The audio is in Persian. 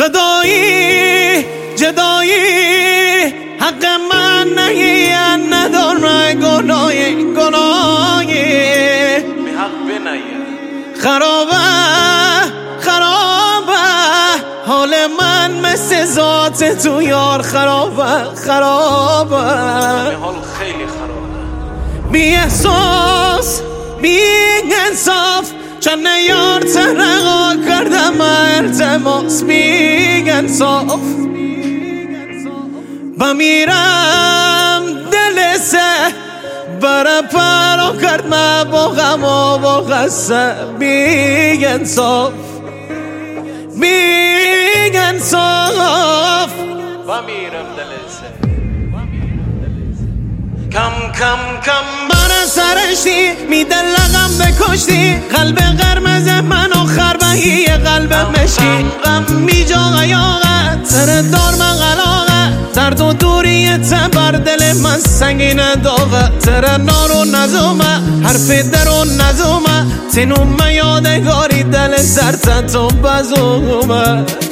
خدایی جدایی حق من نهی نداره گناهی به حق بنهی خرابه حال من مثل ذات تو یار خرابه حال خیلی خرابه بی احساس بی انصاف چند یار ترقا کردم التماس بی انصاف بمیرم دل سه برا پرا کرد من با غم و با غصه بی انصاف بمیرم دل سه کم برا سرشتی میده لغم بکشتی قلب قرمز من آخر بهی قلب مشکی غم میجا غیاغه تره دار من غلاغه درد و دوری تبر دل من سنگین داغه تره نارو نزومه حرف درو نزومه تنوم یادگاری دل سرت تو بزومه